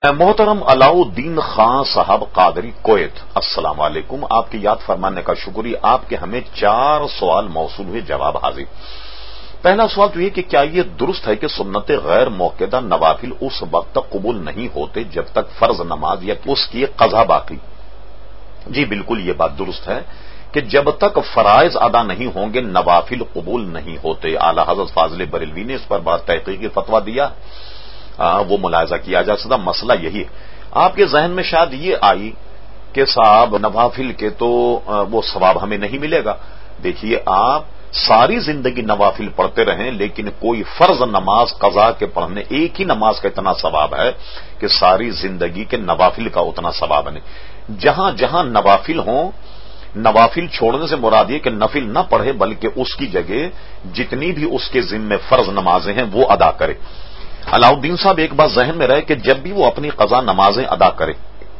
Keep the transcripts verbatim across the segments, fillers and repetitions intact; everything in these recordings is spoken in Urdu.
محترم علاؤالدین خان صاحب قادری کویت، السلام علیکم۔ آپ کی یاد فرمانے کا شکریہ۔ آپ کے ہمیں چار سوال موصول ہوئے، جواب حاضر۔ پہلا سوال تو یہ کہ کیا یہ درست ہے کہ سنت غیر موقدہ نوافل اس وقت تک قبول نہیں ہوتے جب تک فرض نماز یا اس کی قضا باقی؟ جی بالکل، یہ بات درست ہے کہ جب تک فرائض ادا نہیں ہوں گے نوافل قبول نہیں ہوتے۔ اعلی حضرت فاضل بریلوی نے اس پر بڑا تحقیقی فتویٰ دیا، آ, وہ ملاحظہ کیا جا سکتا۔ مسئلہ یہی ہے، آپ کے ذہن میں شاید یہ آئی کہ صاحب نوافل کے تو وہ ثواب ہمیں نہیں ملے گا۔ دیکھیے، آپ ساری زندگی نوافل پڑھتے رہیں لیکن کوئی فرض نماز قضا کے پڑھنے ایک ہی نماز کا اتنا ثواب ہے کہ ساری زندگی کے نوافل کا اتنا ثواب نہیں۔ جہاں جہاں نوافل ہوں، نوافل چھوڑنے سے مراد یہ کہ نفل نہ پڑھے بلکہ اس کی جگہ جتنی بھی اس کے ذمے فرض نمازیں ہیں وہ ادا کرے۔ علاؤالدین صاحب ایک بات ذہن میں رہے کہ جب بھی وہ اپنی قضا نمازیں ادا کرے،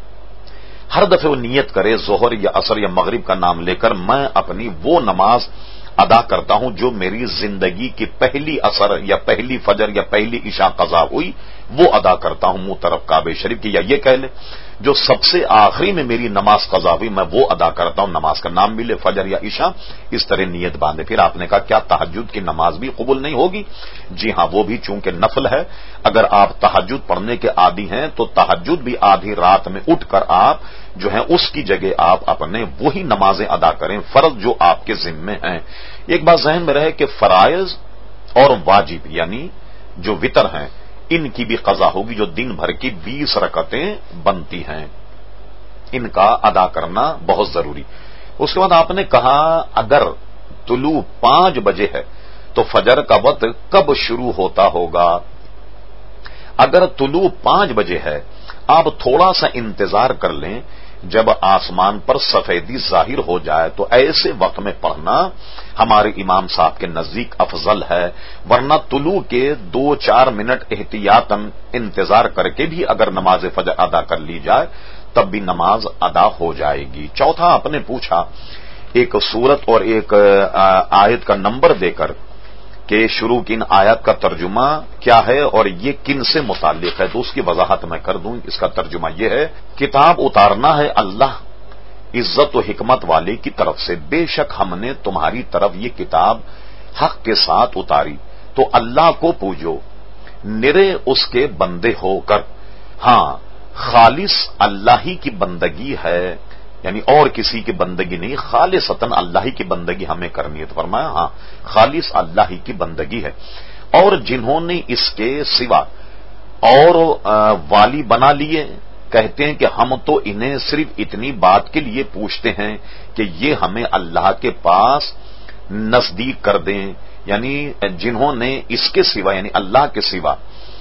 ہر دفعہ وہ نیت کرے ظہر یا عصر یا مغرب کا نام لے کر میں اپنی وہ نماز ادا کرتا ہوں جو میری زندگی کی پہلی عصر یا پہلی فجر یا پہلی عشاء قضا ہوئی، وہ ادا کرتا ہوں منہ طرف کعبہ شریف کی، یا یہ کہہ لیں جو سب سے آخری میں میری نماز قضا ہوئی میں وہ ادا کرتا ہوں، نماز کا نام بھی لے فجر یا عشاء، اس طرح نیت باندھے۔ پھر آپ نے کہا کیا تہجد کی نماز بھی قبول نہیں ہوگی؟ جی ہاں، وہ بھی چونکہ نفل ہے، اگر آپ تہجد پڑھنے کے عادی ہیں تو تہجد بھی آدھی رات میں اٹھ کر آپ جو ہیں اس کی جگہ آپ اپنے وہی نمازیں ادا کریں فرض جو آپ کے ذمے ہیں۔ ایک بات ذہن میں رہے کہ فرائض اور واجب یعنی جو وتر ہیں ان کی بھی قضا ہوگی، جو دن بھر کی بیس رکعتیں بنتی ہیں، ان کا ادا کرنا بہت ضروری۔ اس کے بعد آپ نے کہا اگر طلوع پانچ بجے ہے تو فجر کا وقت کب شروع ہوتا ہوگا؟ اگر طلوع پانچ بجے ہے آپ تھوڑا سا انتظار کر لیں، جب آسمان پر سفیدی ظاہر ہو جائے تو ایسے وقت میں پڑھنا ہمارے امام صاحب کے نزدیک افضل ہے، ورنہ طلوع کے دو چار منٹ احتیاطاً انتظار کر کے بھی اگر نماز فجر ادا کر لی جائے تب بھی نماز ادا ہو جائے گی۔ چوتھا آپ نے پوچھا ایک سورت اور ایک آیت کا نمبر دے کر کہ شروع کن آیت کا ترجمہ کیا ہے اور یہ کن سے متعلق ہے، تو اس کی وضاحت میں کر دوں۔ اس کا ترجمہ یہ ہے، کتاب اتارنا ہے اللہ عزت و حکمت والے کی طرف سے، بے شک ہم نے تمہاری طرف یہ کتاب حق کے ساتھ اتاری تو اللہ کو پوجو نرے اس کے بندے ہو کر، ہاں خالص اللہ ہی کی بندگی ہے، یعنی اور کسی کی بندگی نہیں، خالصتاً اللہ ہی کی بندگی ہمیں کرنی ہے، تو فرمایا ہاں خالص اللہ ہی کی بندگی ہے۔ اور جنہوں نے اس کے سوا اور والی بنا لیے، کہتے ہیں کہ ہم تو انہیں صرف اتنی بات کے لیے پوچھتے ہیں کہ یہ ہمیں اللہ کے پاس نزدیک کر دیں، یعنی جنہوں نے اس کے سوا یعنی اللہ کے سوا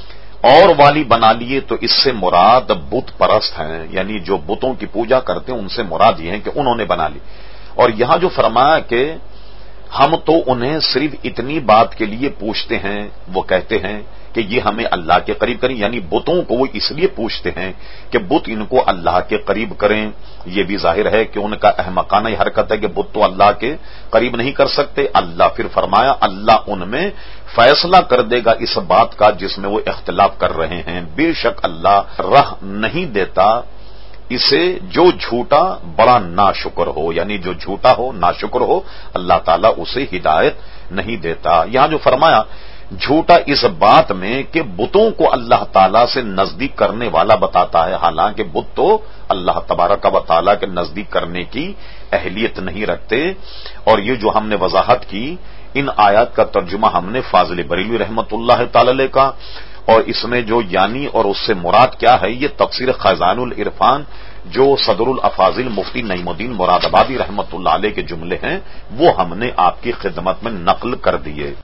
اور والی بنا لیے تو اس سے مراد بت پرست ہیں، یعنی جو بتوں کی پوجا کرتے ہیں ان سے مراد یہ ہے کہ انہوں نے بنا لی۔ اور یہاں جو فرمایا کہ ہم تو انہیں صرف اتنی بات کے لیے پوچھتے ہیں، وہ کہتے ہیں کہ یہ ہمیں اللہ کے قریب کریں، یعنی بتوں کو وہ اس لیے پوچھتے ہیں کہ بت ان کو اللہ کے قریب کریں۔ یہ بھی ظاہر ہے کہ ان کا احمقانہ حرکت ہے کہ بت تو اللہ کے قریب نہیں کر سکتے۔ اللہ پھر فرمایا اللہ ان میں فیصلہ کر دے گا اس بات کا جس میں وہ اختلاف کر رہے ہیں، بے شک اللہ راہ نہیں دیتا اسے جو جھوٹا بڑا ناشکر ہو، یعنی جو جھوٹا ہو ناشکر ہو اللہ تعالیٰ اسے ہدایت نہیں دیتا۔ یہاں جو فرمایا جھوٹا اس بات میں کہ بتوں کو اللہ تعالیٰ سے نزدیک کرنے والا بتاتا ہے، حالانکہ بت تو اللہ تبارک و تعالیٰ کے نزدیک کرنے کی اہلیت نہیں رکھتے۔ اور یہ جو ہم نے وضاحت کی ان آیات کا ترجمہ ہم نے فاضل بریلوی رحمت اللہ تعالی کا، اور اس میں جو یعنی اور اس سے مراد کیا ہے یہ تفسیر خزائن العرفان جو صدر الافاضل مفتی نعیم الدین مراد آبادی رحمت اللہ علیہ کے جملے ہیں وہ ہم نے آپ کی خدمت میں نقل کر دیے۔